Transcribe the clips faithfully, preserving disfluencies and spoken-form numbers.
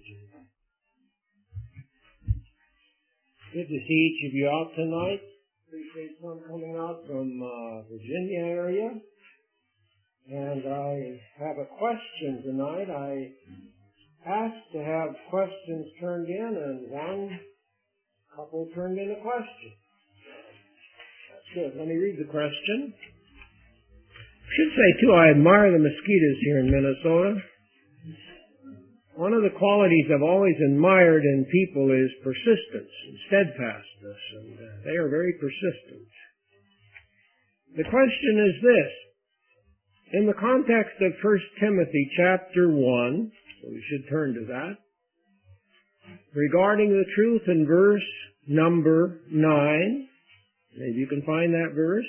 Good to see each of you out tonight. Appreciate some coming out from uh, Virginia area. And I have a question tonight. I asked to have questions turned in, and one couple turned in a question. That's good. Let me read the question. I should say, too, I admire the mosquitoes here in Minnesota. One of the qualities I've always admired in people is persistence and steadfastness, and uh, they are very persistent. The question is this. In the context of First Timothy chapter one, so we should turn to that, regarding the truth in verse number nine, maybe you can find that verse,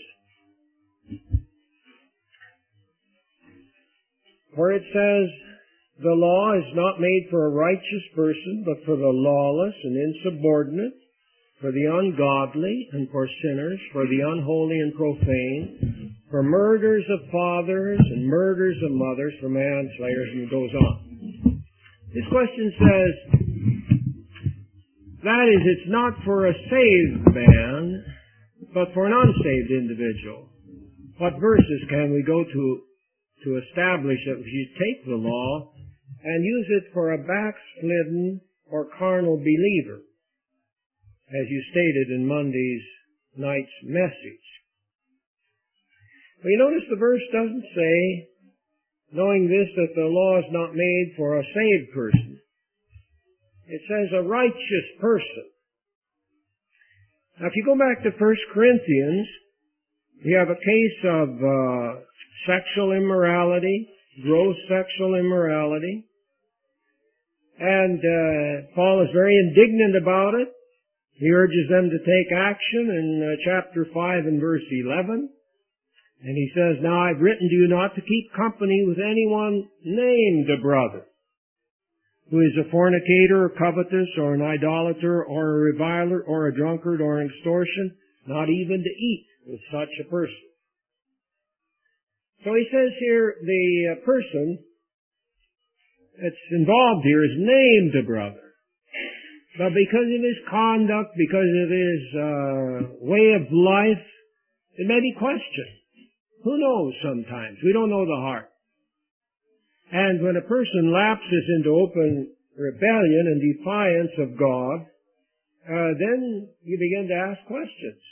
where it says, the law is not made for a righteous person, but for the lawless and insubordinate, for the ungodly and for sinners, for the unholy and profane, for murderers of fathers and murderers of mothers, for manslayers, and it goes on. This question says, that is, it's not for a saved man, but for an unsaved individual. What verses can we go to to establish that if you take the law and use it for a backslidden or carnal believer, as you stated in Monday's night's message? Well, you notice the verse doesn't say, knowing this, that the law is not made for a saved person. It says a righteous person. Now, if you go back to First Corinthians, you have a case of uh, sexual immorality, gross sexual immorality. And uh, Paul is very indignant about it. He urges them to take action in uh, chapter five and verse eleven. And he says, now I've written to you not to keep company with anyone named a brother, who is a fornicator, or covetous, or an idolater, or a reviler, or a drunkard, or an extortion, not even to eat with such a person. So he says here, the uh, person that's involved here is named a brother. But because of his conduct, because of his uh, way of life, it may be questioned. Who knows sometimes? We don't know the heart. And when a person lapses into open rebellion and defiance of God, uh, then you begin to ask questions.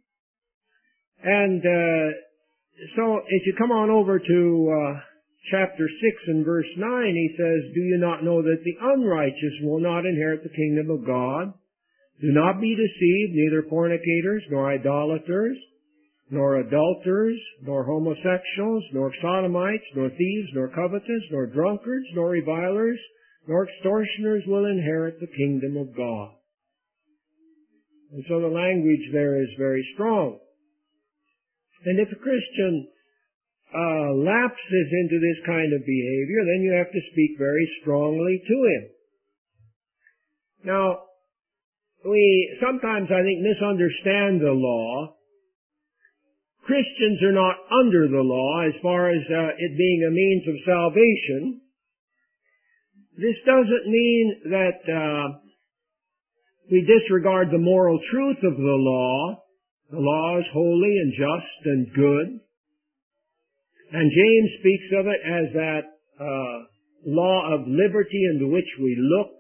And uh, so if you come on over to uh, chapter six and verse nine, he says, do you not know that the unrighteous will not inherit the kingdom of God? Do not be deceived, neither fornicators, nor idolaters, nor adulterers, nor homosexuals, nor sodomites, nor thieves, nor covetous, nor drunkards, nor revilers, nor extortioners will inherit the kingdom of God. And so the language there is very strong. And if a Christian uh, lapses into this kind of behavior, then you have to speak very strongly to him. Now, we sometimes, I think, misunderstand the law. Christians are not under the law as far as uh, it being a means of salvation. This doesn't mean that uh, we disregard the moral truth of the law. The law is holy and just and good. And James speaks of it as that uh, law of liberty into which we look.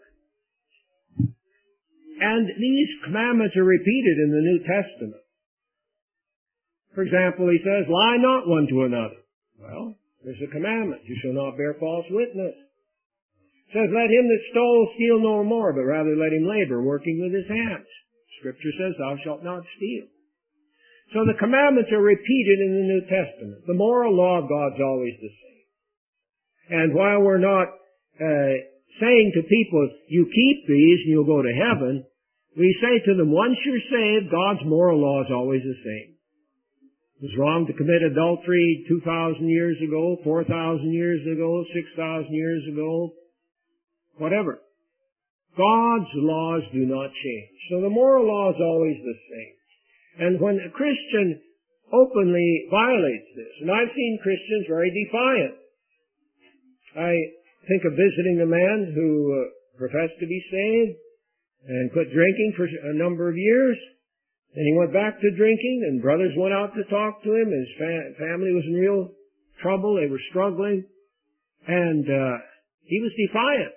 And these commandments are repeated in the New Testament. For example, he says, lie not one to another. Well, there's a commandment. You shall not bear false witness. It says, let him that stole steal no more, but rather let him labor, working with his hands. Scripture says, thou shalt not steal. So the commandments are repeated in the New Testament. The moral law of God's always the same. And while we're not uh, saying to people, you keep these and you'll go to heaven, we say to them, once you're saved, God's moral law is always the same. It was wrong to commit adultery two thousand years ago, four thousand years ago, six thousand years ago, whatever. God's laws do not change. So the moral law is always the same. And when a Christian openly violates this, and I've seen Christians very defiant. I think of visiting a man who uh, professed to be saved and quit drinking for a number of years. Then he went back to drinking, and brothers went out to talk to him. His fa- family was in real trouble. They were struggling. And uh, he was defiant.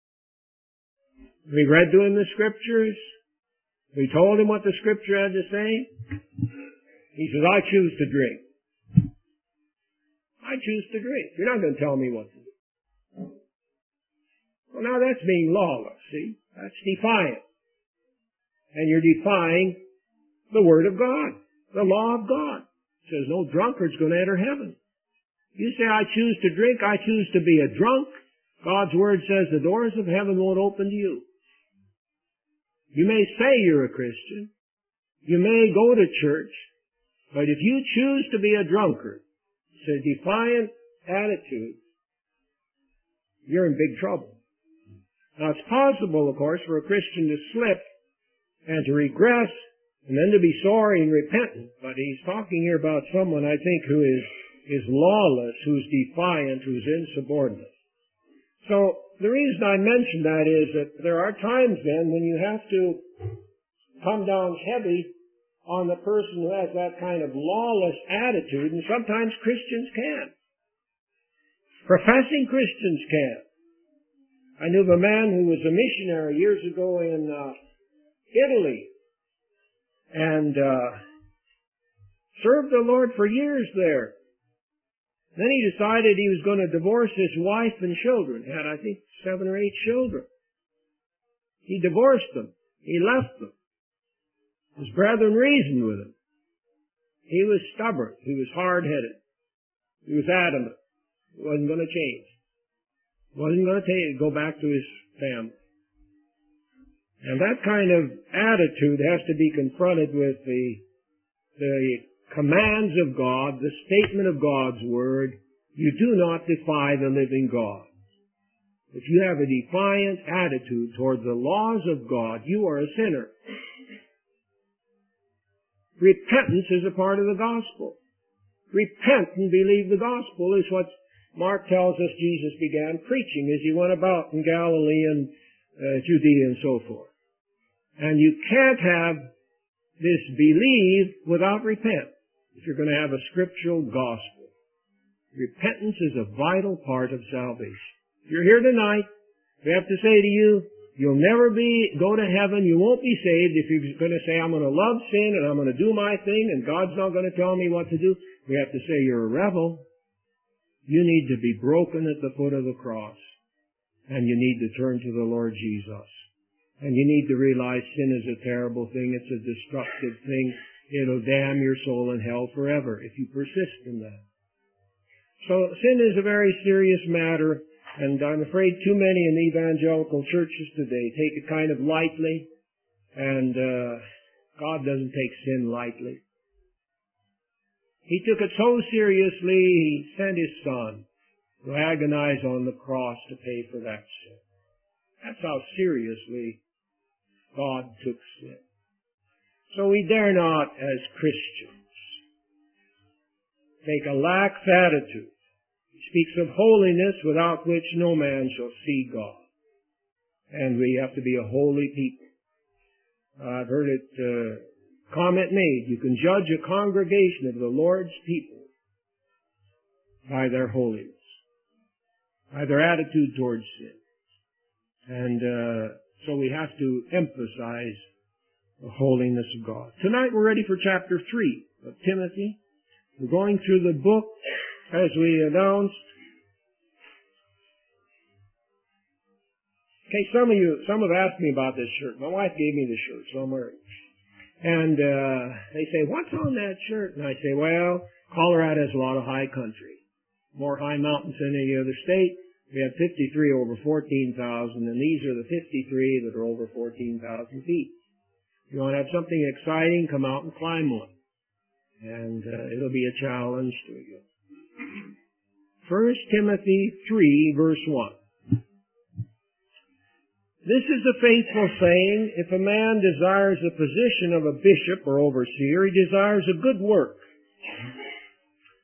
We read to him the Scriptures. We told him what the Scripture had to say. He says, I choose to drink. I choose to drink. You're not going to tell me what to do. Well, now that's being lawless, see? That's defiant. And you're defying the Word of God, the law of God. It says no drunkard's going to enter heaven. You say, I choose to drink, I choose to be a drunk. God's Word says the doors of heaven won't open to you. You may say you're a Christian. You may go to church. But if you choose to be a drunkard, it's a defiant attitude, you're in big trouble. Now, it's possible, of course, for a Christian to slip and to regress and then to be sorry and repentant. But he's talking here about someone, I think, who is, is lawless, who's defiant, who's insubordinate. So, the reason I mention that is that there are times then when you have to come down heavy on the person who has that kind of lawless attitude, and sometimes Christians can. Professing Christians can. I knew of a man who was a missionary years ago in uh, Italy, and uh, served the Lord for years there. Then he decided he was going to divorce his wife and children. He had, I think, seven or eight children. He divorced them. He left them. His brethren reasoned with him. He was stubborn. He was hard-headed. He was adamant. He wasn't going to change. He wasn't going to take, go back to his family. And that kind of attitude has to be confronted with the, the commands of God, the statement of God's Word. You do not defy the living God. If you have a defiant attitude toward the laws of God, you are a sinner. Repentance is a part of the gospel. Repent and believe the gospel is what Mark tells us Jesus began preaching as he went about in Galilee and uh, Judea and so forth. And you can't have this believe without repent if you're going to have a scriptural gospel. Repentance is a vital part of salvation. If you're here tonight, we have to say to you, you'll never be, go to heaven, you won't be saved if you're going to say, I'm going to love sin and I'm going to do my thing and God's not going to tell me what to do. We have to say you're a rebel. You need to be broken at the foot of the cross. And you need to turn to the Lord Jesus. And you need to realize sin is a terrible thing. It's a destructive thing. It'll damn your soul in hell forever if you persist in that. So sin is a very serious matter. And I'm afraid too many in the evangelical churches today take it kind of lightly. And uh, God doesn't take sin lightly. He took it so seriously, He sent His Son to agonize on the cross to pay for that sin. That's how seriously God took sin. So we dare not, as Christians, take a lax attitude. He speaks of holiness without which no man shall see God. And we have to be a holy people. I've heard it uh, comment made, you can judge a congregation of the Lord's people by their holiness, by their attitude towards sin. And uh, so we have to emphasize the holiness of God. Tonight we're ready for chapter three of Timothy. We're going through the book as we announced. Okay, some of you, some have asked me about this shirt. My wife gave me the shirt, so I'm wearing it. And uh, they say, what's on that shirt? And I say, well, Colorado has a lot of high country. More high mountains than any other state. We have fifty-three over fourteen thousand, and these are the fifty-three that are over fourteen thousand feet. If you want to have something exciting, come out and climb one. And uh, it'll be a challenge to you. First Timothy three, verse one. This is a faithful saying, if a man desires the position of a bishop or overseer, he desires a good work.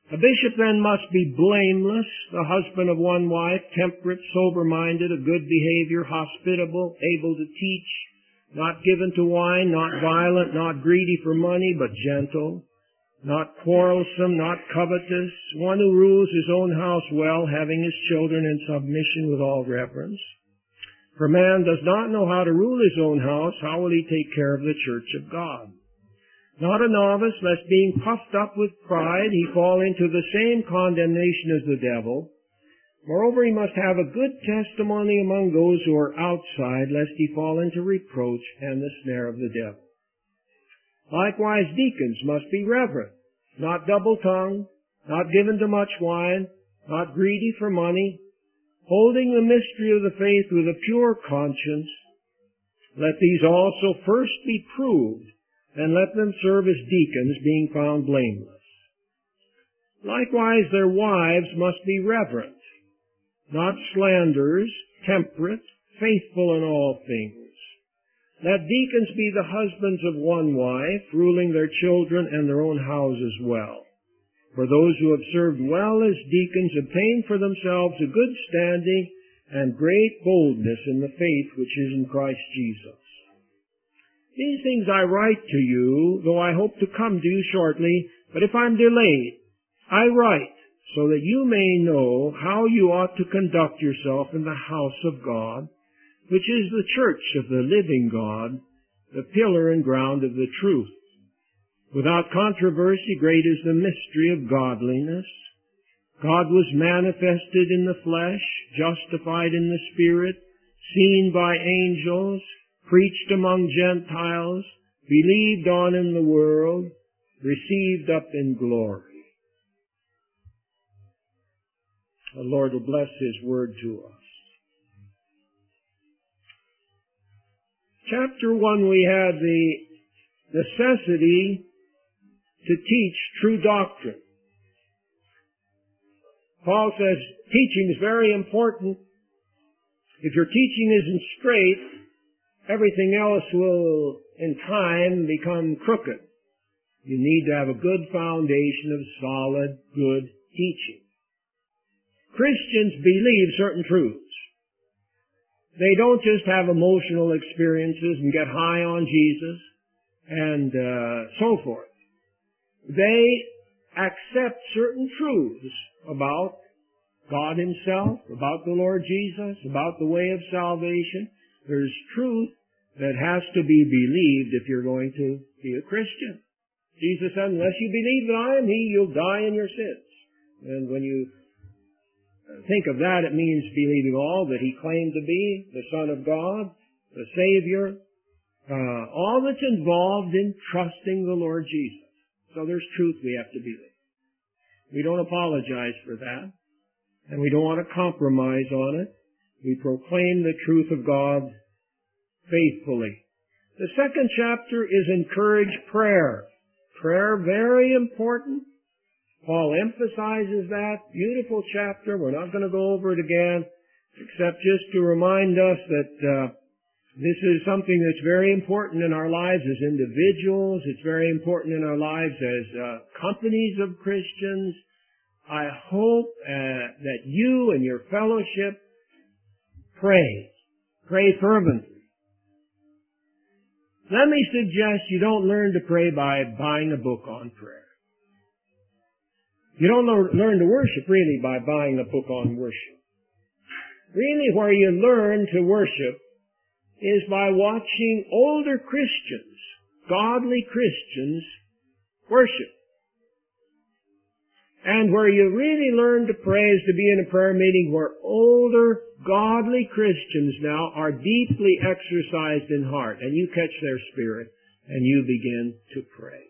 A bishop then must be blameless, the husband of one wife, temperate, sober-minded, of good behavior, hospitable, able to teach, not given to wine, not violent, not greedy for money, but gentle, not quarrelsome, not covetous, one who rules his own house well, having his children in submission with all reverence. For man does not know how to rule his own house, how will he take care of the church of God? Not a novice, lest being puffed up with pride, he fall into the same condemnation as the devil. Moreover, he must have a good testimony among those who are outside, lest he fall into reproach and the snare of the devil. Likewise, deacons must be reverent, not double-tongued, not given to much wine, not greedy for money, holding the mystery of the faith with a pure conscience. Let these also first be proved, and let them serve as deacons, being found blameless. Likewise, their wives must be reverent, not slanderers, temperate, faithful in all things. Let deacons be the husbands of one wife, ruling their children and their own houses well. For those who have served well as deacons obtain for themselves a good standing and great boldness in the faith which is in Christ Jesus. These things I write to you, though I hope to come to you shortly, but if I'm delayed, I write so that you may know how you ought to conduct yourself in the house of God, which is the church of the living God, the pillar and ground of the truth. Without controversy, great is the mystery of godliness. God was manifested in the flesh, justified in the Spirit, seen by angels, preached among Gentiles, believed on in the world, received up in glory. The Lord will bless His word to us. Chapter one, we had the necessity to teach true doctrine. Paul says teaching is very important. If your teaching isn't straight, everything else will, in time, become crooked. You need to have a good foundation of solid, good teaching. Christians believe certain truths. They don't just have emotional experiences and get high on Jesus and uh, so forth. They accept certain truths about God Himself, about the Lord Jesus, about the way of salvation. There's truth that has to be believed if you're going to be a Christian. Jesus said, unless you believe that I am He, you'll die in your sins. And when you think of that, it means believing all that He claimed to be, the Son of God, the Savior, uh, all that's involved in trusting the Lord Jesus. So there's truth we have to believe. We don't apologize for that, and we don't want to compromise on it. We proclaim the truth of God faithfully. The second chapter is encourage prayer. Prayer, very important. Paul emphasizes that. Beautiful chapter. We're not going to go over it again, except just to remind us that uh, this is something that's very important in our lives as individuals. It's very important in our lives as uh, companies of Christians. I hope uh, that you and your fellowship pray. Pray fervently. Let me suggest you don't learn to pray by buying a book on prayer. You don't learn to worship really by buying a book on worship. Really where you learn to worship is by watching older Christians, godly Christians, worship. And where you really learn to pray is to be in a prayer meeting where older, godly Christians now are deeply exercised in heart, and you catch their spirit, and you begin to pray.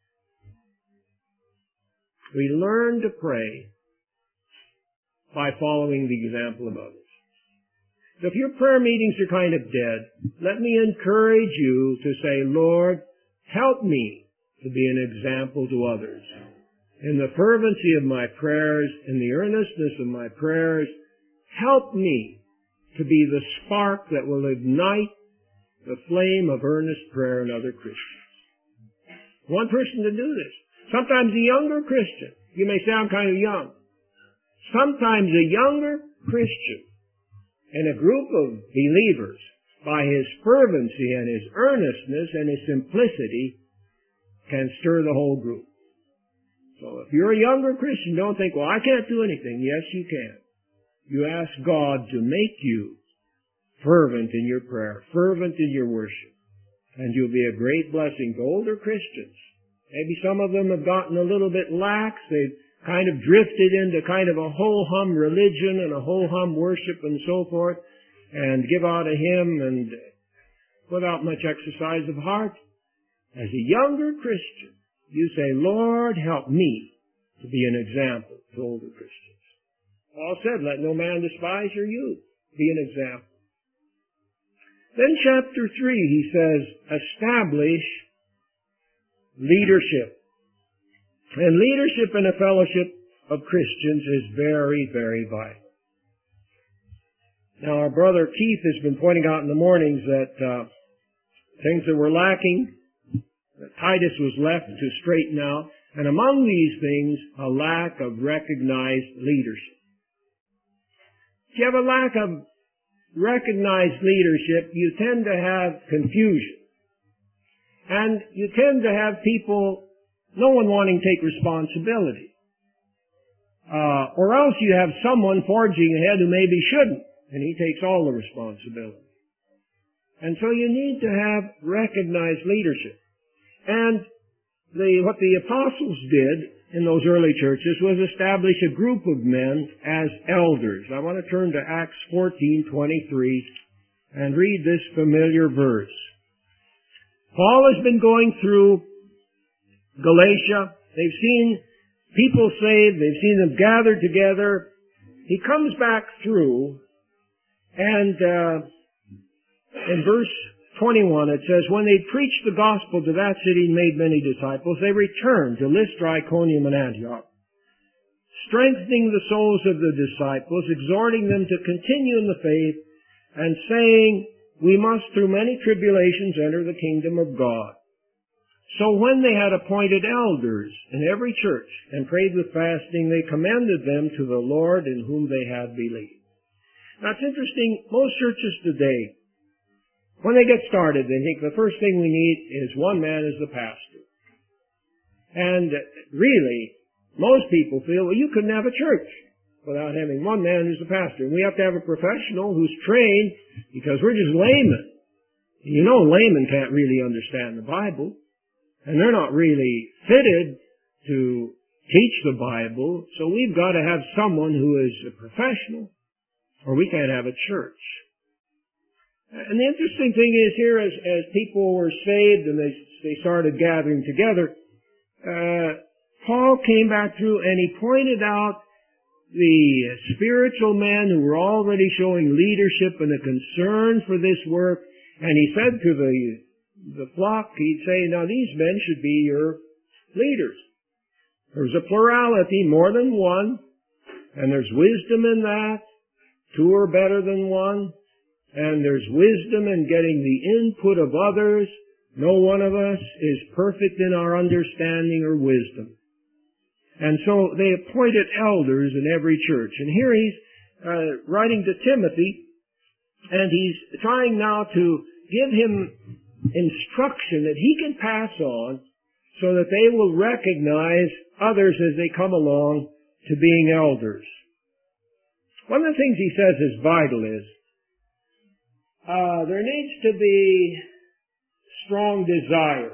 We learn to pray by following the example of others. So if your prayer meetings are kind of dead, let me encourage you to say, Lord, help me to be an example to others. In the fervency of my prayers, in the earnestness of my prayers, help me to be the spark that will ignite the flame of earnest prayer in other Christians. One person to do this. Sometimes a younger Christian You may say, I'm kind of young. Sometimes a younger Christian in a group of believers, by his fervency and his earnestness and his simplicity, can stir the whole group. So if you're a younger Christian, don't think, well, I can't do anything. Yes, you can. You ask God to make you fervent in your prayer, fervent in your worship, and you'll be a great blessing to older Christians. Maybe some of them have gotten a little bit lax. They've kind of drifted into kind of a ho-hum religion and a ho-hum worship and so forth, and give out a hymn and without much exercise of heart. As a younger Christian, you say, Lord, help me to be an example to older Christians. Paul said, let no man despise your youth. Be an example. Then chapter three, he says, establish leadership. And leadership in a fellowship of Christians is very, very vital. Now, our brother Keith has been pointing out in the mornings that uh, things that were lacking, that Titus was left to straighten out, and among these things, a lack of recognized leadership. If you have a lack of recognized leadership, you tend to have confusion. And you tend to have people, no one wanting to take responsibility. Uh, or else you have someone forging ahead who maybe shouldn't, and he takes all the responsibility. And so you need to have recognized leadership. And the, what the apostles did in those early churches was establish a group of men as elders. I want to turn to Acts fourteen twenty-three and read this familiar verse. Paul has been going through Galatia. They've seen people saved. They've seen them gathered together. He comes back through, and uh, in verse twenty-one it says, when they preached the gospel to that city and made many disciples, they returned to Lystra, Iconium, and Antioch, strengthening the souls of the disciples, exhorting them to continue in the faith, and saying, we must through many tribulations enter the kingdom of God. So when they had appointed elders in every church and prayed with fasting, they commended them to the Lord in whom they had believed. Now it's interesting, most churches today, when they get started, they think the first thing we need is one man as the pastor. And really, most people feel, well, you couldn't have a church without having one man who's the pastor. And we have to have a professional who's trained, because we're just laymen. You know, laymen can't really understand the Bible. And they're not really fitted to teach the Bible. So we've got to have someone who is a professional, or we can't have a church. And the interesting thing is here, as, as people were saved and they, they started gathering together, uh, Paul came back through and he pointed out the spiritual men who were already showing leadership and a concern for this work. And he said to the, the flock, he'd say, now these men should be your leaders. There's a plurality, more than one, and there's wisdom in that. Two are better than one. And there's wisdom in getting the input of others. No one of us is perfect in our understanding or wisdom. And so they appointed elders in every church. And here he's uh, writing to Timothy, and he's trying now to give him instruction that he can pass on so that they will recognize others as they come along to being elders. One of the things he says is vital is, Uh, there needs to be strong desire.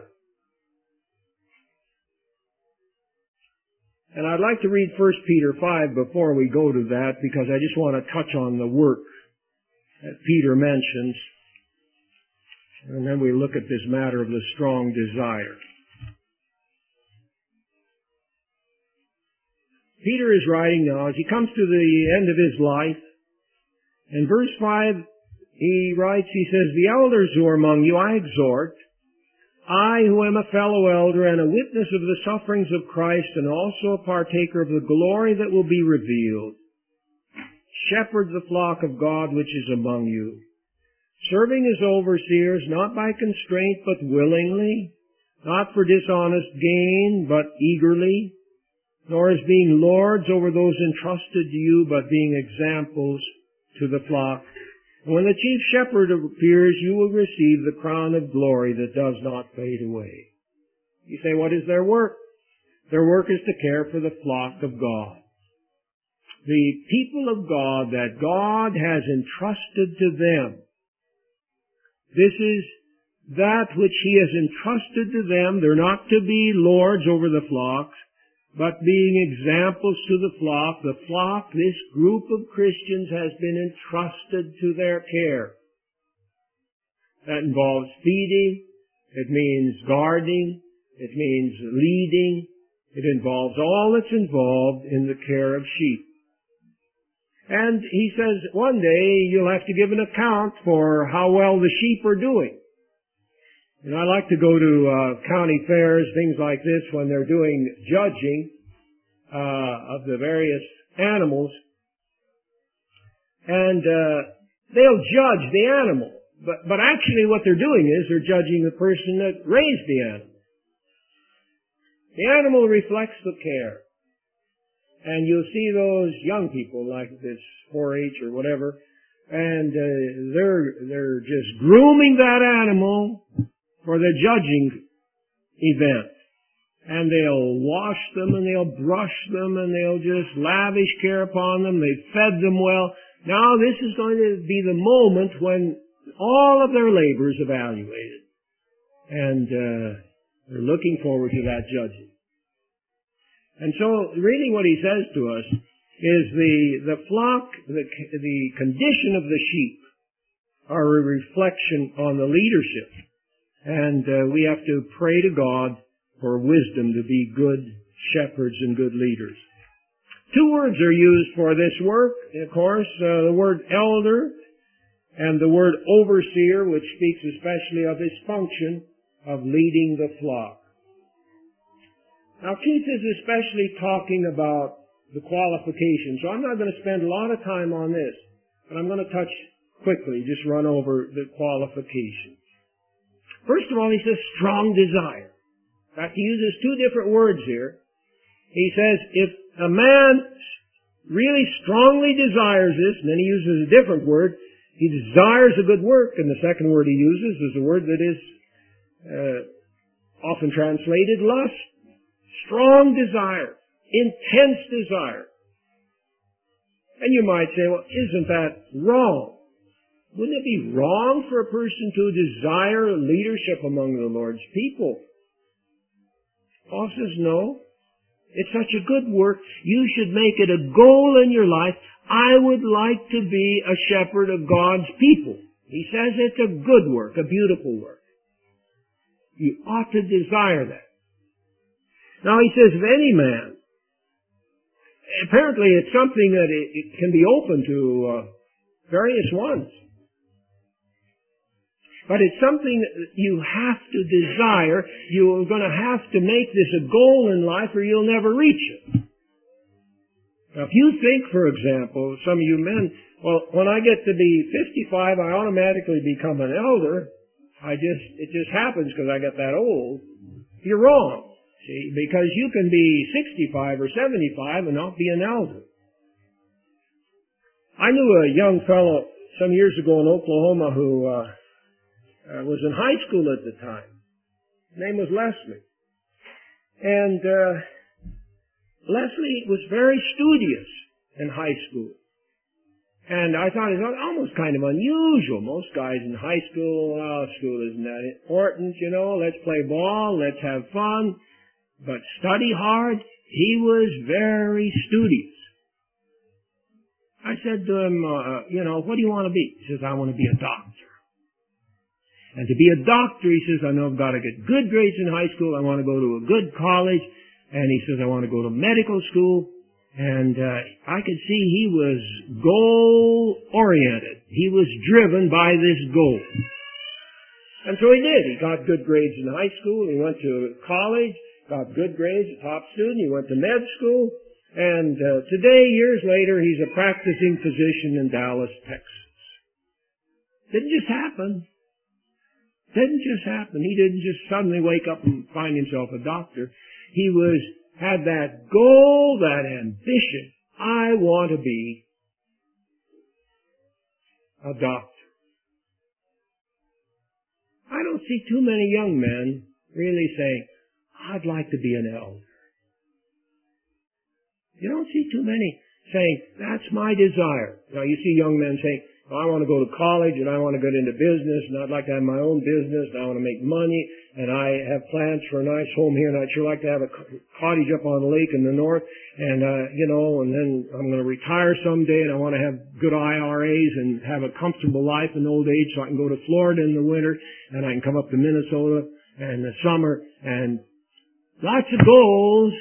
And I'd like to read First Peter five before we go to that, because I just want to touch on the work that Peter mentions. And then we look at this matter of the strong desire. Peter is writing now as he comes to the end of his life. In verse five, he writes, he says, the elders who are among you I exhort, I who am a fellow elder and a witness of the sufferings of Christ and also a partaker of the glory that will be revealed. Shepherd the flock of God which is among you, serving as overseers, not by constraint but willingly, not for dishonest gain but eagerly, nor as being lords over those entrusted to you, but being examples to the flock. And when the chief shepherd appears, you will receive the crown of glory that does not fade away. You say, what is their work? Their work is to care for the flock of God. The people of God that God has entrusted to them. This is that which He has entrusted to them. They're not to be lords over the flocks, but being examples to the flock. The flock, this group of Christians, has been entrusted to their care. That involves feeding. It means guarding. It means leading. It involves all that's involved in the care of sheep. And he says one day you'll have to give an account for how well the sheep are doing. And I like to go to uh, county fairs, things like this, when they're doing judging uh, of the various animals. And uh, they'll judge the animal. But, but actually what they're doing is they're judging the person that raised the animal. The animal reflects the care. And you'll see those young people like this four H or whatever, and uh, they're they're just grooming that animal for the judging event. And they'll wash them and they'll brush them and they'll just lavish care upon them. They've fed them well. Now this is going to be the moment when all of their labor is evaluated. And uh, they're looking forward to that judging. And so, really what he says to us is the, the flock, the, the condition of the sheep are a reflection on the leadership. And uh, we have to pray to God for wisdom to be good shepherds and good leaders. Two words are used for this work, of course, uh, the word elder and the word overseer, which speaks especially of his function of leading the flock. Now, Keith is especially talking about the qualifications, so I'm not going to spend a lot of time on this, but I'm going to touch quickly, just run over the qualifications. First of all, he says strong desire. In fact, he uses two different words here. He says, if a man really strongly desires this, and then he uses a different word, he desires a good work, and the second word he uses is a word that is uh, often translated lust. Strong desire, intense desire. And you might say, well, isn't that wrong? Wouldn't it be wrong for a person to desire leadership among the Lord's people? Paul says, no. It's such a good work. You should make it a goal in your life. I would like to be a shepherd of God's people. He says it's a good work, a beautiful work. You ought to desire that. Now he says, if any man, apparently it's something that it, it can be open to uh, various ones. But it's something that you have to desire. You're going to have to make this a goal in life or you'll never reach it. Now if you think, for example, some of you men, well, when I get to be fifty-five, I automatically become an elder. I just, it just happens because I get that old. You're wrong. See, because you can be sixty-five or seventy-five and not be an elder. I knew a young fellow some years ago in Oklahoma who uh, uh, was in high school at the time. His name was Leslie. And uh, Leslie was very studious in high school. And I thought it was almost kind of unusual. Most guys in high school, well, school isn't that important, you know. Let's play ball, let's have fun. But study hard, he was very studious. I said to him, uh, you know, what do you want to be? He says, I want to be a doctor. And to be a doctor, he says, I know I've got to get good grades in high school. I want to go to a good college. And he says, I want to go to medical school. And uh, I could see he was goal-oriented. He was driven by this goal. And so he did. He got good grades in high school. He went to college. Got good grades, a top student. He went to med school. And uh, today, years later, he's a practicing physician in Dallas, Texas. Didn't just happen. Didn't just happen. He didn't just suddenly wake up and find himself a doctor. He was had that goal, that ambition. I want to be a doctor. I don't see too many young men really saying, I'd like to be an elder. You don't see too many saying, that's my desire. Now you see young men saying, well, I want to go to college and I want to get into business and I'd like to have my own business and I want to make money and I have plans for a nice home here and I'd sure like to have a cottage up on the lake in the north and, uh, you know, and then I'm going to retire someday and I want to have good I R As and have a comfortable life in old age so I can go to Florida in the winter and I can come up to Minnesota in the summer and lots of goals.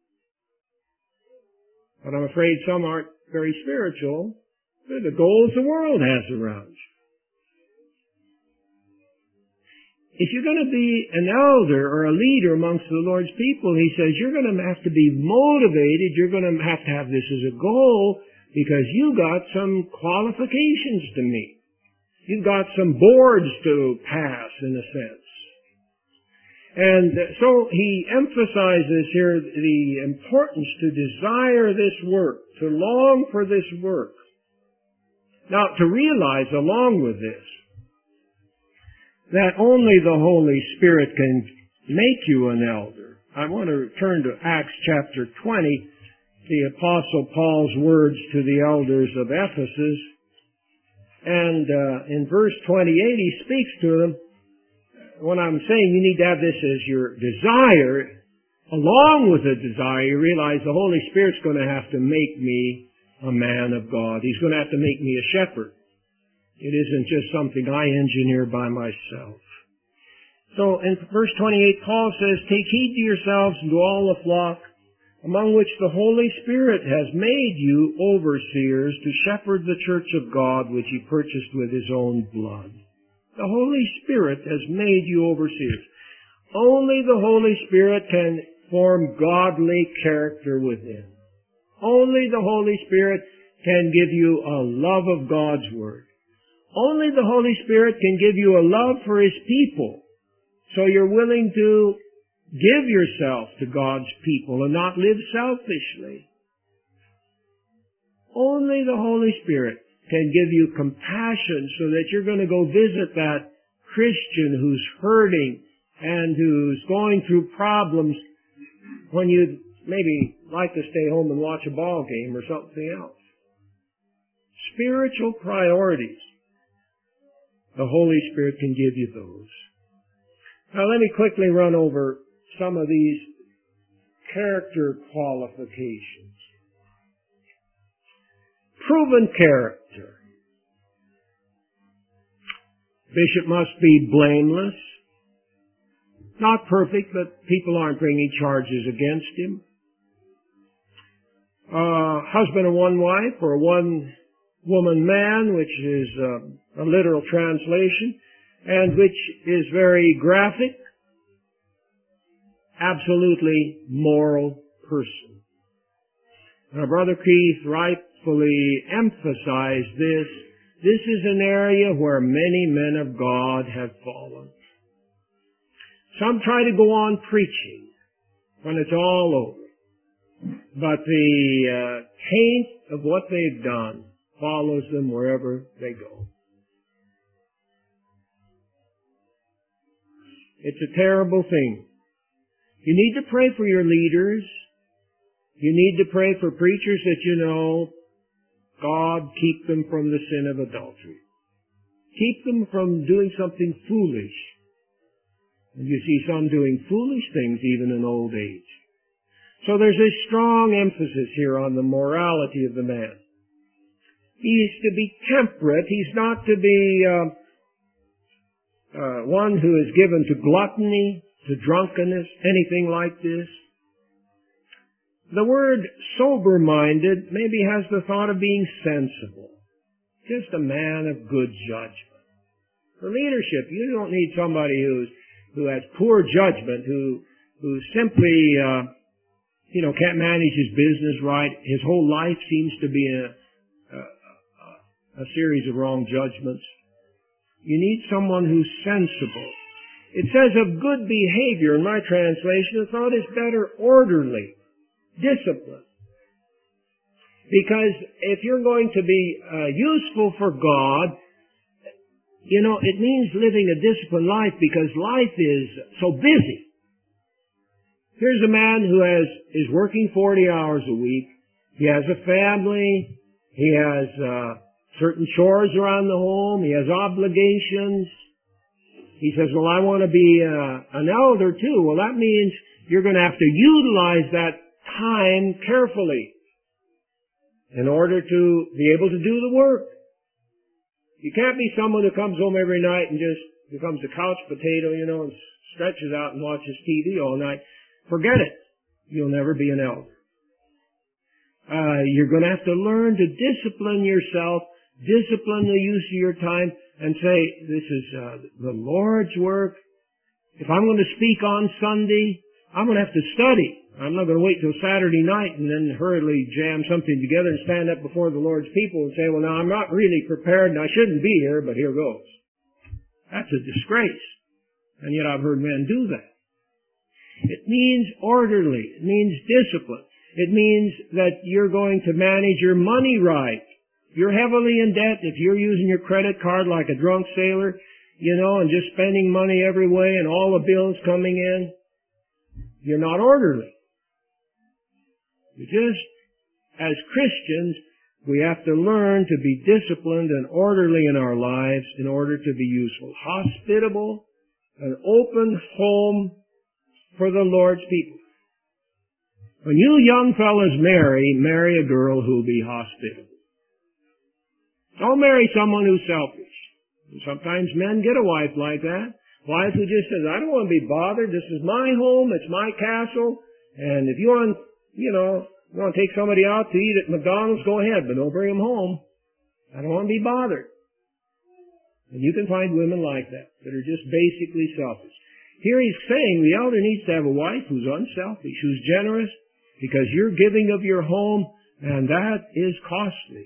But I'm afraid some aren't very spiritual. They're the goals the world has around you. If you're going to be an elder or a leader amongst the Lord's people, he says, you're going to have to be motivated. You're going to have to have this as a goal because you got some qualifications to meet. You've got some boards to pass, in a sense. And so he emphasizes here the importance to desire this work, to long for this work. Now, to realize along with this, that only the Holy Spirit can make you an elder. I want to turn to Acts chapter twenty, the Apostle Paul's words to the elders of Ephesus. And uh, in verse twenty-eight, he speaks to them. When I'm saying you need to have this as your desire, along with the desire, you realize the Holy Spirit's going to have to make me a man of God. He's going to have to make me a shepherd. It isn't just something I engineer by myself. So in verse twenty-eight, Paul says, take heed to yourselves and to all the flock, among which the Holy Spirit has made you overseers to shepherd the church of God, which he purchased with his own blood. The Holy Spirit has made you overseers. Only the Holy Spirit can form godly character within. Only the Holy Spirit can give you a love of God's Word. Only the Holy Spirit can give you a love for His people. So you're willing to give yourself to God's people and not live selfishly. Only the Holy Spirit can give you compassion so that you're going to go visit that Christian who's hurting and who's going through problems when you'd maybe like to stay home and watch a ball game or something else. Spiritual priorities. The Holy Spirit can give you those. Now let me quickly run over some of these character qualifications. Proven character. Bishop must be blameless. Not perfect, but people aren't bringing charges against him. Uh, husband of one wife or one woman man, which is uh, a literal translation, and which is very graphic. Absolutely moral person. Now, Brother Keith rightfully emphasized this. This is an area where many men of God have fallen. Some try to go on preaching when it's all over. But the uh, taint of what they've done follows them wherever they go. It's a terrible thing. You need to pray for your leaders. You need to pray for preachers that you know. God, keep them from the sin of adultery. Keep them from doing something foolish. And you see some doing foolish things even in old age. So there's a strong emphasis here on the morality of the man. He's to be temperate. He's not to be uh, uh, one who is given to gluttony, to drunkenness, anything like this. The word sober-minded maybe has the thought of being sensible. Just a man of good judgment. For leadership, you don't need somebody who's who has poor judgment, who who simply uh, you know can't manage his business right. His whole life seems to be a, a, a series of wrong judgments. You need someone who's sensible. It says of good behavior in my translation. The thought is better orderly. discipline. Because if you're going to be uh, useful for God, you know, it means living a disciplined life because life is so busy. Here's a man who has is working forty hours a week. He has a family. He has uh, certain chores around the home. He has obligations. He says, well, I want to be uh, an elder too. Well, that means you're going to have to utilize that time carefully in order to be able to do the work. You can't be someone who comes home every night and just becomes a couch potato, you know, and stretches out and watches T V all night. Forget it. You'll never be an elder. Uh, you're going to have to learn to discipline yourself, discipline the use of your time, and say, this is uh, the Lord's work. If I'm going to speak on Sunday, I'm going to have to study. I'm not going to wait till Saturday night and then hurriedly jam something together and stand up before the Lord's people and say, well, now I'm not really prepared and I shouldn't be here, but here goes. That's a disgrace. And yet I've heard men do that. It means orderly. It means discipline. It means that you're going to manage your money right. You're heavily in debt if you're using your credit card like a drunk sailor, you know, and just spending money every way and all the bills coming in. You're not orderly. You just, as Christians, we have to learn to be disciplined and orderly in our lives in order to be useful. Hospitable, an open home for the Lord's people. When you young fellas marry, marry a girl who'll be hospitable. Don't marry someone who's selfish. Sometimes men get a wife like that. Wife who just says, I don't want to be bothered. This is my home. It's my castle. And if you want, you know, you want to take somebody out to eat at McDonald's, go ahead, but don't bring them home. I don't want to be bothered. And you can find women like that, that are just basically selfish. Here he's saying the elder needs to have a wife who's unselfish, who's generous, because you're giving of your home, and that is costly.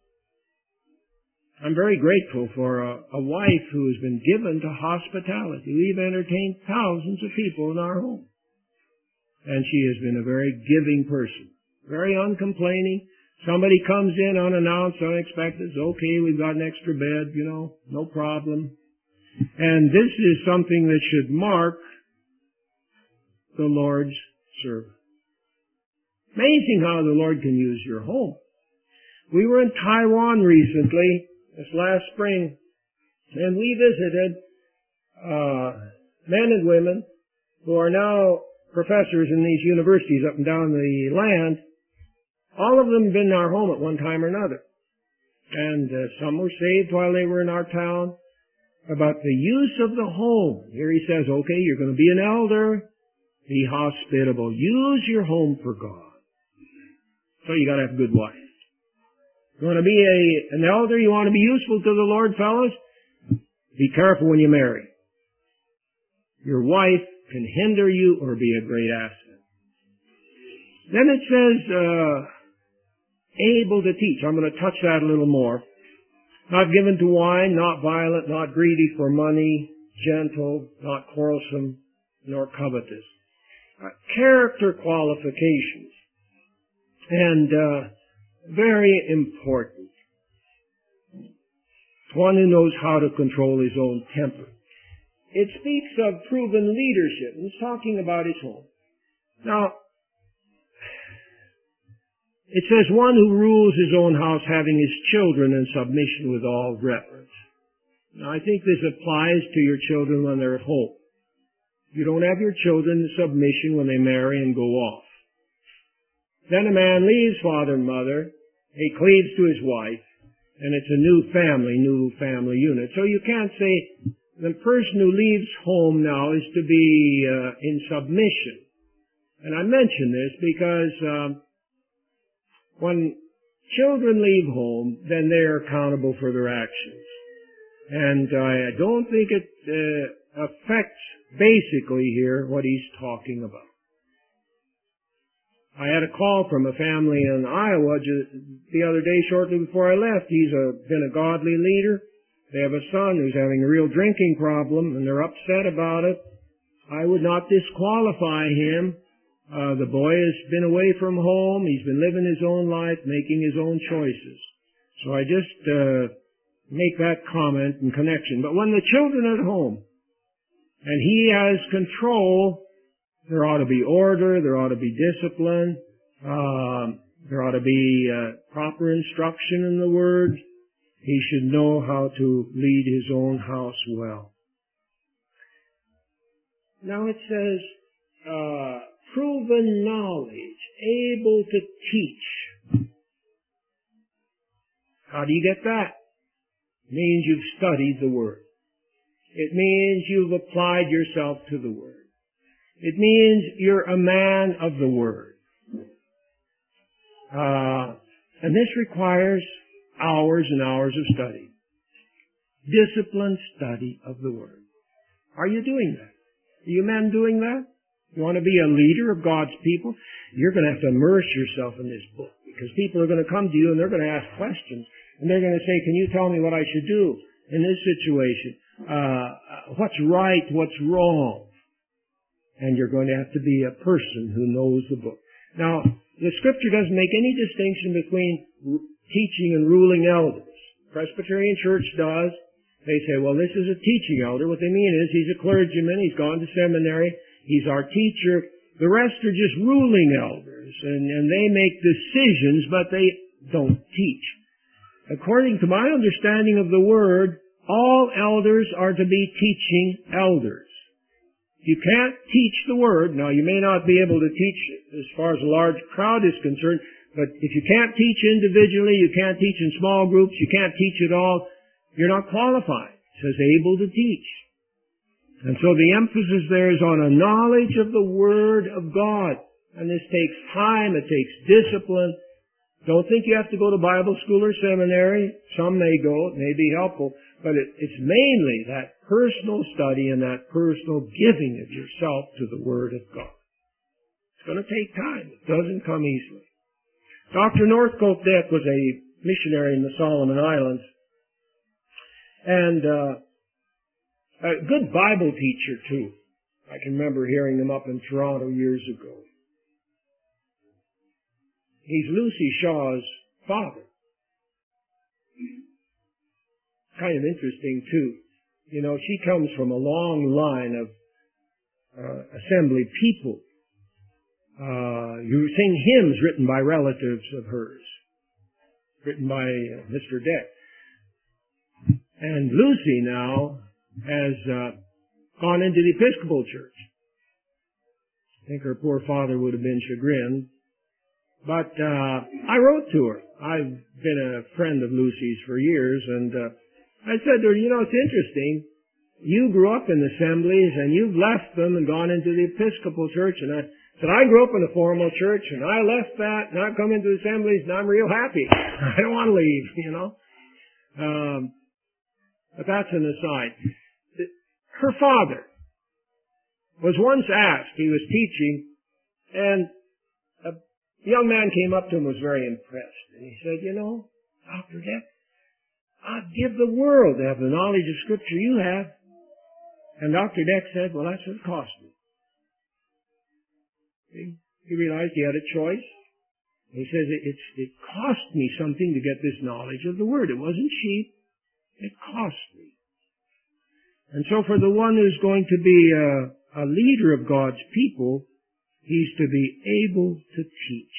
I'm very grateful for a, a wife who has been given to hospitality. We've entertained thousands of people in our home. And she has been a very giving person. Very uncomplaining. Somebody comes in unannounced, unexpected. It's okay, we've got an extra bed, you know, no problem. And this is something that should mark the Lord's servant. Amazing how the Lord can use your home. We were in Taiwan recently, this last spring, and we visited uh, men and women who are now professors in these universities up and down the land. All of them have been in our home at one time or another. And uh, some were saved while they were in our town. About the use of the home. Here he says, okay, you're going to be an elder. Be hospitable. Use your home for God. So you got to have a good wife. You want to be a, an elder? You want to be useful to the Lord, fellas? Be careful when you marry. Your wife can hinder you or be a great asset. Then it says, uh, able to teach. I'm going to touch that a little more. Not given to wine, not violent, not greedy for money, gentle, not quarrelsome, nor covetous. Uh, character qualifications. And uh, very important. One who knows how to control his own temper. It speaks of proven leadership. It's talking about his home. Now, it says one who rules his own house, having his children in submission with all reverence. Now, I think this applies to your children when they're at home. You don't have your children in submission when they marry and go off. Then a man leaves father and mother. He cleaves to his wife, and it's a new family, new family unit. So you can't say the person who leaves home now is to be uh, in submission. And I mention this because um, when children leave home, then they're accountable for their actions. And I don't think it uh, affects basically here what he's talking about. I had a call from a family in Iowa just the other day shortly before I left. He's a, been a godly leader. They have a son who's having a real drinking problem, and they're upset about it. I would not disqualify him Uh, the boy has been away from home. He's been living his own life, making his own choices. So I just uh, make that comment and connection. But when the children are at home and he has control, there ought to be order, there ought to be discipline, uh, there ought to be uh, proper instruction in the Word. He should know how to lead his own house well. Now it says, uh, proven knowledge, able to teach. How do you get that? It means you've studied the Word. It means you've applied yourself to the Word. It means you're a man of the Word. Uh, and this requires hours and hours of study. Disciplined study of the Word. Are you doing that? Are you men doing that? You want to be a leader of God's people? You're going to have to immerse yourself in this book, because people are going to come to you and they're going to ask questions. And they're going to say, can you tell me what I should do in this situation? Uh, what's right? What's wrong? And you're going to have to be a person who knows the book. Now, the Scripture doesn't make any distinction between teaching and ruling elders. Presbyterian Church does. They say, well, this is a teaching elder. What they mean is he's a clergyman, he's gone to seminary, he's our teacher. The rest are just ruling elders, and, and they make decisions, but they don't teach. According to my understanding of the Word, all elders are to be teaching elders. You can't teach the Word. Now, you may not be able to teach as far as a large crowd is concerned, but if you can't teach individually, you can't teach in small groups, you can't teach at all, you're not qualified. It says able to teach. And so the emphasis there is on a knowledge of the Word of God. And this takes time, it takes discipline. Don't think you have to go to Bible school or seminary. Some may go, it may be helpful. But it, it's mainly that personal study and that personal giving of yourself to the Word of God. It's going to take time. It doesn't come easily. Doctor Northcote Dick was a missionary in the Solomon Islands. And uh, a good Bible teacher, too. I can remember hearing him up in Toronto years ago. He's Lucy Shaw's father. Kind of interesting, too. You know, she comes from a long line of uh, assembly people. Uh, you sing hymns written by relatives of hers, written by uh, Mister Dick. And Lucy now has uh, gone into the Episcopal Church. I think her poor father would have been chagrined. But uh, I wrote to her. I've been a friend of Lucy's for years, and uh, I said to her, you know, it's interesting. You grew up in assemblies, and you've left them and gone into the Episcopal Church. And I said, I grew up in a formal church, and I left that, and I've come into assemblies, and I'm real happy. I don't want to leave, you know. Um, but that's an aside. Her father was once asked, he was teaching, and a young man came up to him and was very impressed. And he said, you know, Doctor Dick, I'd give the world to have the knowledge of Scripture you have. And Doctor Dick said, well, that's what it cost me. See? He realized he had a choice. He says, it, it's, it cost me something to get this knowledge of the Word. It wasn't cheap. It cost me. And so for the one who's going to be a, a leader of God's people, he's to be able to teach.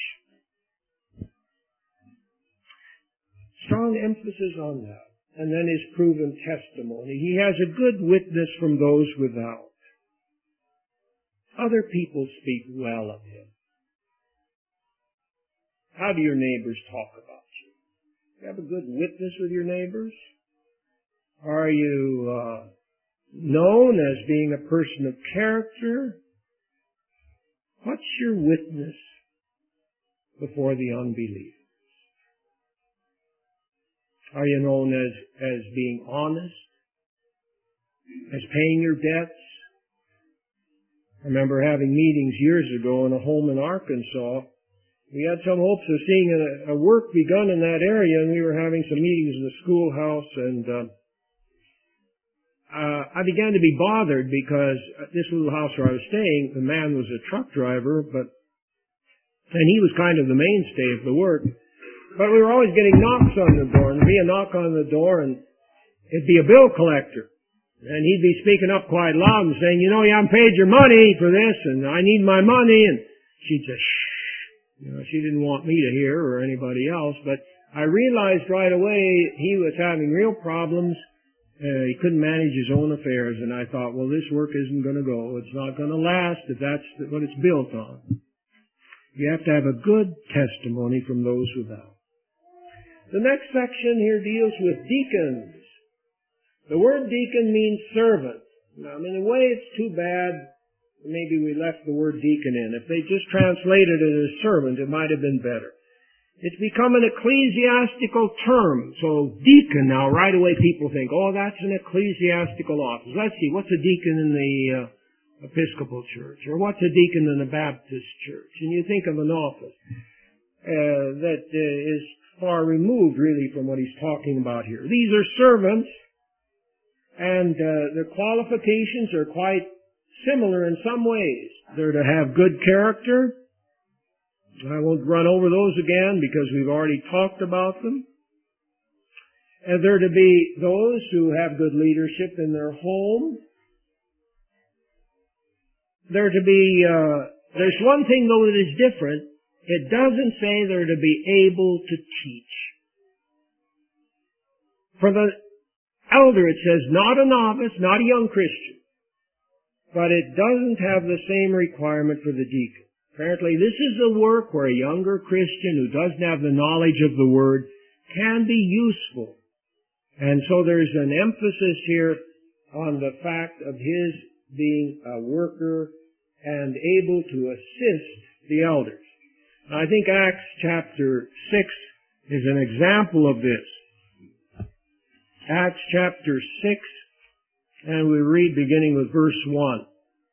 Strong emphasis on that. And then his proven testimony. He has a good witness from those without. Other people speak well of him. How do your neighbors talk about you? You have a good witness with your neighbors? Are you uh, known as being a person of character? What's your witness before the unbelievers? Are you known as, as being honest? As paying your debts? I remember having meetings years ago in a home in Arkansas. We had some hopes of seeing a, a work begun in that area, and we were having some meetings in the schoolhouse, and uh, uh, I began to be bothered because at this little house where I was staying, the man was a truck driver, but And he was kind of the mainstay of the work. But we were always getting knocks on the door, and there'd be a knock on the door, and it'd be a bill collector. And he'd be speaking up quite loud and saying, you know, you haven't paid your money for this, and I need my money. And she'd just shh. You know, she didn't want me to hear or anybody else. But I realized right away he was having real problems. Uh, he couldn't manage his own affairs. And I thought, well, this work isn't going to go. It's not going to last if that's what it's built on. You have to have a good testimony from those without. The next section here deals with deacons. The word deacon means servant. Now, in a way, it's too bad maybe we left the word deacon in. If they just translated it as servant, it might have been better. It's become an ecclesiastical term. So deacon, now right away people think, oh, that's an ecclesiastical office. Let's see, what's a deacon in the uh, Episcopal Church? Or what's a deacon in the Baptist Church? And you think of an office uh, that uh, is far removed, really, from what he's talking about here. These are servants, and uh, their qualifications are quite similar in some ways. They're to have good character. I won't run over those again because we've already talked about them. And they're to be those who have good leadership in their home. They're to be, uh, there's one thing though that is different. It doesn't say they're to be able to teach. For the elder it says not a novice, not a young Christian. But it doesn't have the same requirement for the deacon. Apparently this is a work where a younger Christian who doesn't have the knowledge of the Word can be useful. And so there's an emphasis here on the fact of his being a worker and able to assist the elders. I think Acts chapter six is an example of this. Acts chapter six, and we read beginning with verse one.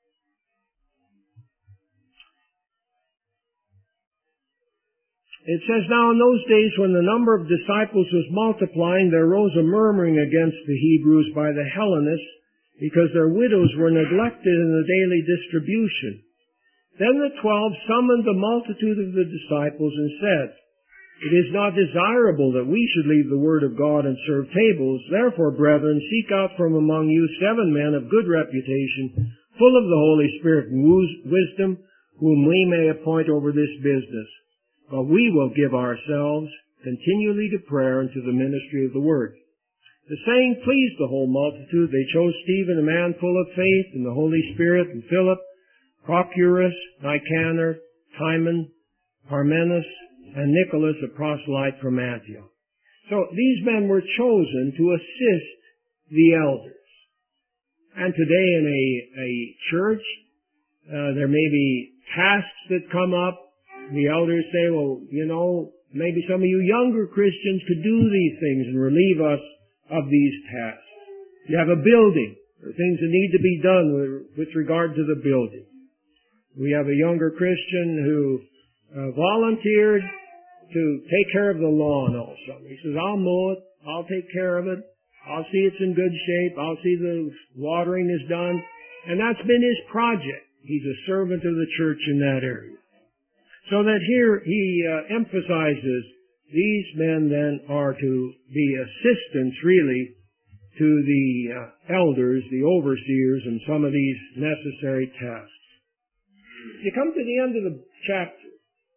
It says, now in those days when the number of disciples was multiplying, there arose a murmuring against the Hebrews by the Hellenists, because their widows were neglected in the daily distribution. Then the twelve summoned the multitude of the disciples and said, it is not desirable that we should leave the word of God and serve tables. Therefore, brethren, seek out from among you seven men of good reputation, full of the Holy Spirit and wisdom, whom we may appoint over this business. But we will give ourselves continually to prayer and to the ministry of the word. The saying pleased the whole multitude. They chose Stephen, a man full of faith in the Holy Spirit, and Philip, Prochorus, Nicanor, Timon, Parmenas, and Nicholas, a proselyte from Antioch. So these men were chosen to assist the elders. And today in a, a church, uh, there may be tasks that come up. The elders say, well, you know, maybe some of you younger Christians could do these things and relieve us of these tasks. You have a building. There are things that need to be done with, with regard to the building. We have a younger Christian who uh, volunteered to take care of the lawn also. He says, I'll mow it. I'll take care of it. I'll see it's in good shape. I'll see the watering is done. And that's been his project. He's a servant of the church in that area. So that here he uh, emphasizes these men then are to be assistants really to the uh, elders, the overseers, in some of these necessary tasks. You come to the end of the chapter.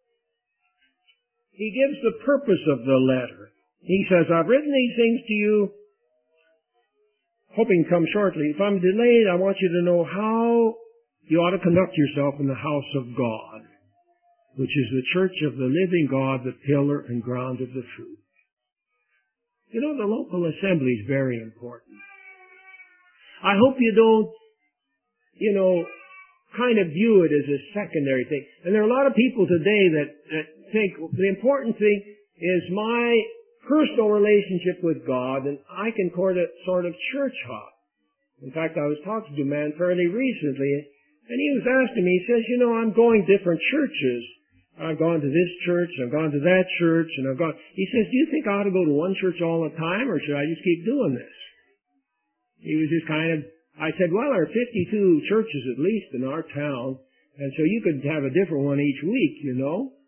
He gives the purpose of the letter. He says, I've written these things to you, hoping to come shortly. If I'm delayed, I want you to know how you ought to conduct yourself in the house of God, which is the church of the living God, the pillar and ground of the truth. You know, the local assembly is very important. I hope you don't, you know, kind of view it as a secondary thing. And there are a lot of people today that, that think the important thing is my personal relationship with God, and I can sort of, sort of church hop. In fact, I was talking to a man fairly recently, and he was asking me, he says, you know, I'm going different churches. I've gone to this church, I've gone to that church, and I've gone... He says, do you think I ought to go to one church all the time, or should I just keep doing this? He was just kind of... I said, well, there are fifty-two churches at least in our town, and so you could have a different one each week, you know.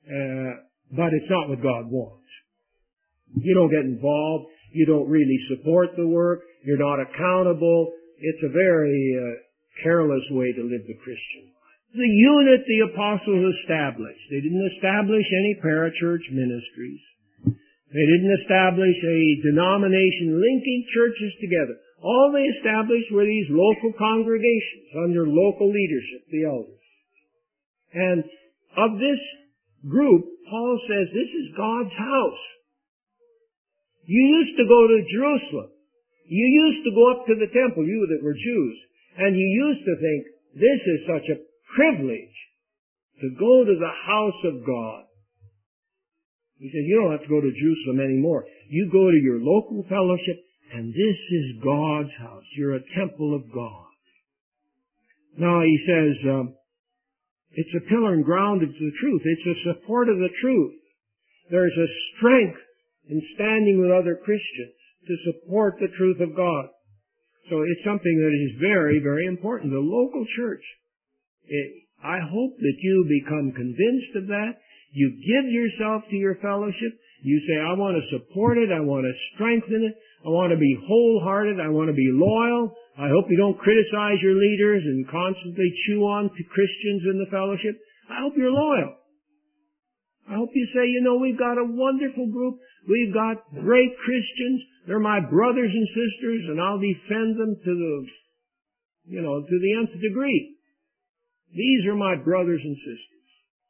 uh, but it's not what God wants. You don't get involved. You don't really support the work. You're not accountable. It's a very uh, careless way to live the Christian life. The unit the apostles established. They didn't establish any parachurch ministries. They didn't establish a denomination linking churches together. All they established were these local congregations under local leadership, the elders. And of this group, Paul says this is God's house. You used to go to Jerusalem. You used to go up to the temple, you that were Jews, and you used to think, this is such a privilege to go to the house of God. He says, you don't have to go to Jerusalem anymore. You go to your local fellowship, and this is God's house. You're a temple of God. Now, he says, um, it's a pillar and ground of the truth. It's a support of the truth. There's a strength in standing with other Christians to support the truth of God. So it's something that is very, very important. The local church. It, I hope that you become convinced of that. You give yourself to your fellowship. You say, I want to support it. I want to strengthen it. I want to be wholehearted. I want to be loyal. I hope you don't criticize your leaders and constantly chew on to Christians in the fellowship. I hope you're loyal. I hope you say, you know, we've got a wonderful group. We've got great Christians. They're my brothers and sisters, and I'll defend them to the, you know, to the nth degree. These are my brothers and sisters.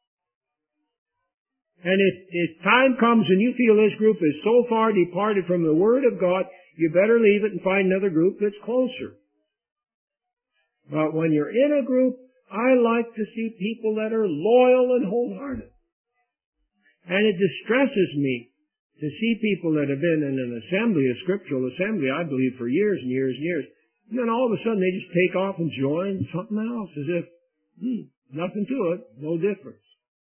And if, if time comes and you feel this group is so far departed from the Word of God, you better leave it and find another group that's closer. But when you're in a group, I like to see people that are loyal and wholehearted. And it distresses me to see people that have been in an assembly, a scriptural assembly, I believe, for years and years and years. And then all of a sudden they just take off and join something else as if, hmm, nothing to it, no difference.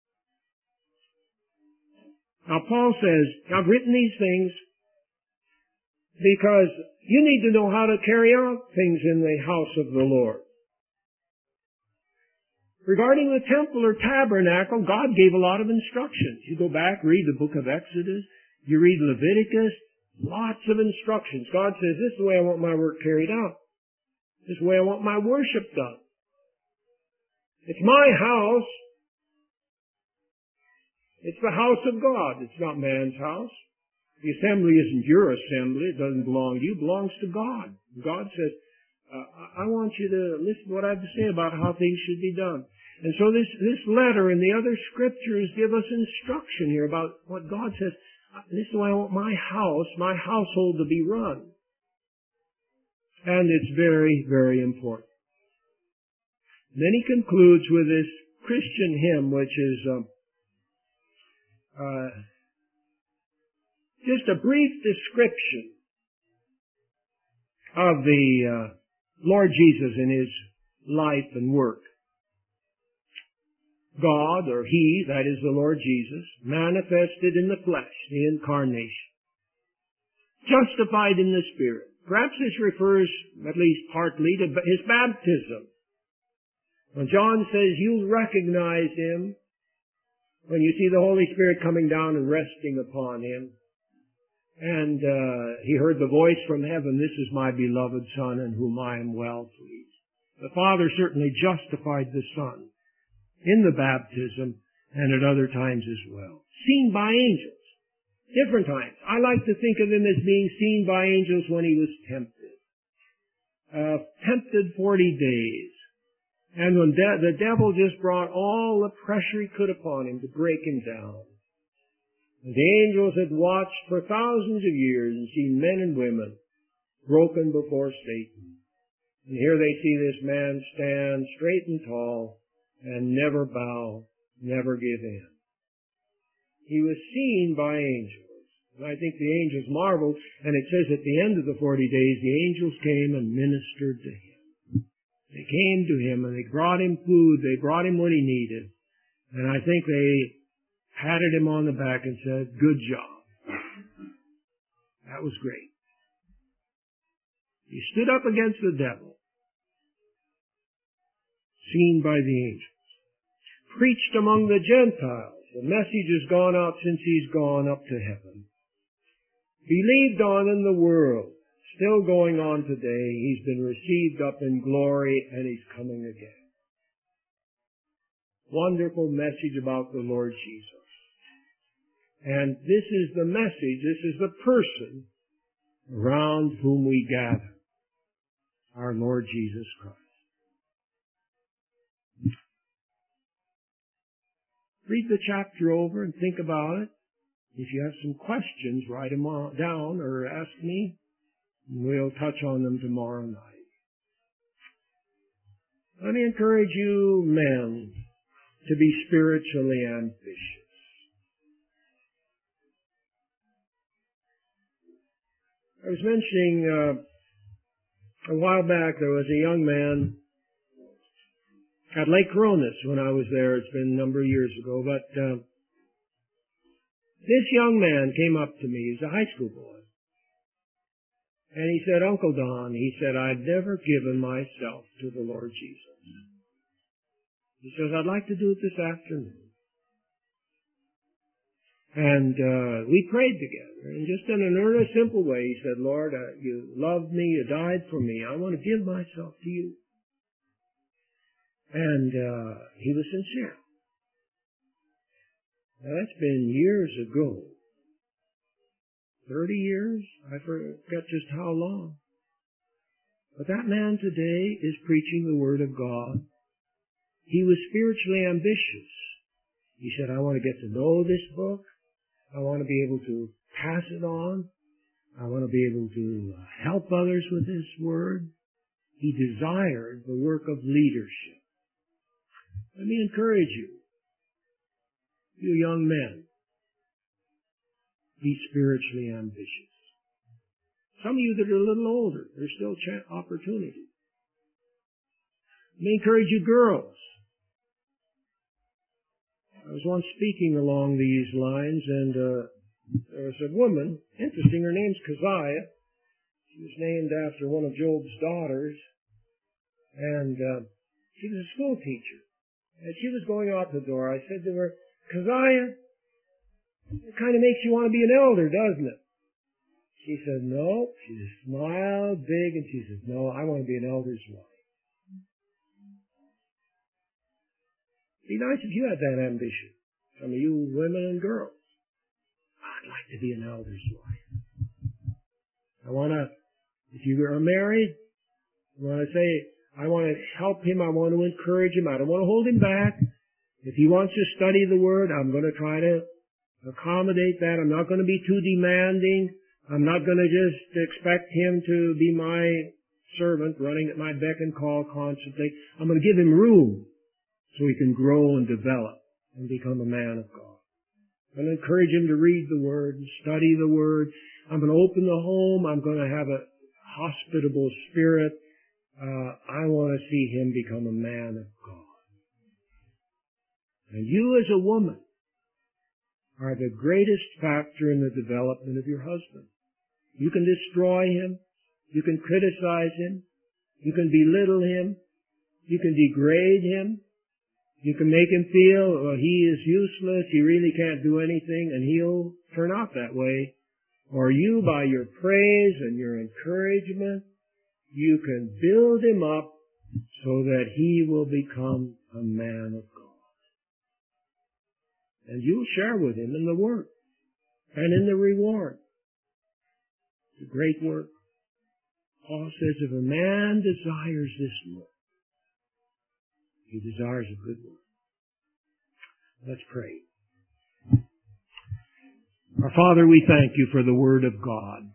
Now Paul says, I've written these things because you need to know how to carry out things in the house of the Lord. Regarding the temple or tabernacle, God gave a lot of instructions. You go back, read the book of Exodus, you read Leviticus, lots of instructions. God says, this is the way I want my work carried out. This is the way I want my worship done. It's my house. It's the house of God. It's not man's house. The assembly isn't your assembly. It doesn't belong to you. It belongs to God. God says, uh, I want you to listen to what I have to say about how things should be done. And so this, this letter and the other scriptures give us instruction here about what God says. This is the way I want my house, my household to be run. And it's very, very important. And then he concludes with this Christian hymn, which is um, uh, just a brief description of the uh, Lord Jesus in his life and work. God, or He, that is the Lord Jesus, manifested in the flesh, the incarnation. Justified in the Spirit. Perhaps this refers, at least partly, to His baptism. When John says you recognize Him, when you see the Holy Spirit coming down and resting upon Him, and uh, He heard the voice from heaven, this is my beloved Son in whom I am well pleased. The Father certainly justified the Son in the baptism and at other times as well. Seen by angels. Different times. I like to think of Him as being seen by angels when He was tempted. Uh, tempted forty days. And when de- the devil just brought all the pressure he could upon Him to break Him down. And the angels had watched for thousands of years and seen men and women broken before Satan. And here they see this man stand straight and tall and never bow, never give in. He was seen by angels. And I think the angels marveled, and it says at the end of the forty days, the angels came and ministered to Him. They came to Him and they brought Him food, they brought Him what He needed. And I think they patted Him on the back and said, good job. That was great. He stood up against the devil, seen by the angels. Preached among the Gentiles. The message has gone out since He's gone up to heaven. Believed on in the world. Still going on today. He's been received up in glory and He's coming again. Wonderful message about the Lord Jesus. And this is the message, this is the person around whom we gather. Our Lord Jesus Christ. Read the chapter over and think about it. If you have some questions, write them down or ask me. We'll touch on them tomorrow night. Let me encourage you men to be spiritually ambitious. I was mentioning uh, a while back there was a young man at Lake Coronis when I was there. It's been a number of years ago, but uh, this young man came up to me. He's a high school boy. And he said, Uncle Don, he said, I'd never given myself to the Lord Jesus. He says, I'd like to do it this afternoon. And uh, we prayed together. And just in an earnest, simple way, he said, Lord, uh, you loved me, you died for me. I want to give myself to you. And uh, he was sincere. Now, that's been years ago. Thirty years? I forget just how long. But that man today is preaching the Word of God. He was spiritually ambitious. He said, I want to get to know this book. I want to be able to pass it on. I want to be able to help others with this Word. He desired the work of leadership. Let me encourage you, you young men, be spiritually ambitious. Some of you that are a little older, there's still ch- opportunity. Let me encourage you girls. I was once speaking along these lines, and uh, there was a woman, interesting, her name's Keziah. She was named after one of Job's daughters, and uh, she was a school teacher. As she was going out the door, I said to her, Keziah, it kind of makes you want to be an elder, doesn't it? She said, no. She just smiled big, and she said, no, I want to be an elder's wife. It'd be nice if you had that ambition. Some of you women and girls. I'd like to be an elder's wife. I want to, if you are married, I want to say, I want to help him. I want to encourage him. I don't want to hold him back. If he wants to study the Word, I'm going to try to accommodate that. I'm not going to be too demanding. I'm not going to just expect him to be my servant running at my beck and call constantly. I'm going to give him room so he can grow and develop and become a man of God. I'm going to encourage him to read the Word and study the Word. I'm going to open the home. I'm going to have a hospitable spirit. Uh, I want to see him become a man of God. And you as a woman are the greatest factor in the development of your husband. You can destroy him. You can criticize him. You can belittle him. You can degrade him. You can make him feel, well, he is useless. He really can't do anything, and he'll turn out that way. Or you, by your praise and your encouragement, you can build him up so that he will become a man of God. And you'll share with him in the work and in the reward. It's a great work. Paul says, if a man desires this work, he desires a good work. Let's pray. Our Father, we thank you for the Word of God.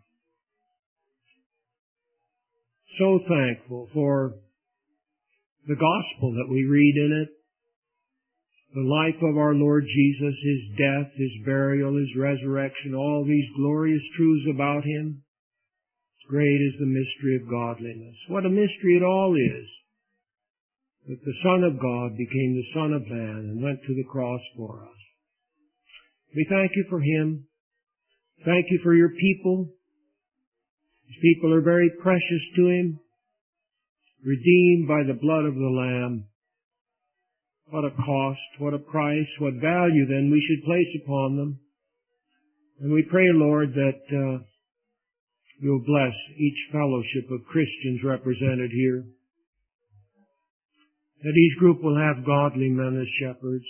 So thankful for the gospel that we read in it, the life of our Lord Jesus, His death, His burial, His resurrection, all these glorious truths about Him. Great is the mystery of godliness. What a mystery it all is, that the Son of God became the Son of Man and went to the cross for us. We thank you for Him. Thank you for your people. These people are very precious to Him, redeemed by the blood of the Lamb. what a cost, what a price, what value then we should place upon them. And we pray, Lord, that uh, you'll bless each fellowship of Christians represented here, that each group will have godly men as shepherds,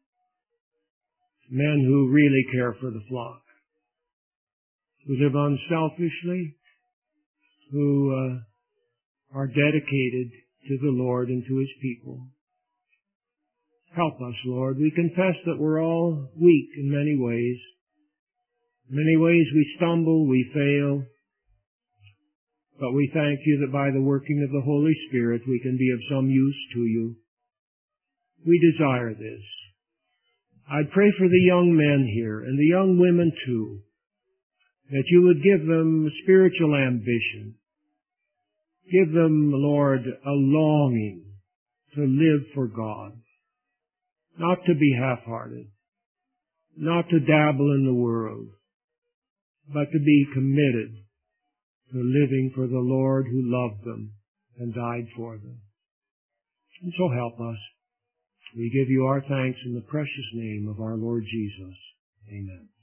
men who really care for the flock, who live unselfishly, who uh, are dedicated to the Lord and to His people. Help us, Lord. We confess that we're all weak in many ways. In many ways we stumble, we fail, but we thank you that by the working of the Holy Spirit we can be of some use to you. We desire this. I pray for the young men here and the young women too, that you would give them spiritual ambition. Give them, Lord, a longing to live for God, not to be half-hearted, not to dabble in the world, but to be committed to living for the Lord who loved them and died for them. And so help us. We give you our thanks in the precious name of our Lord Jesus. Amen.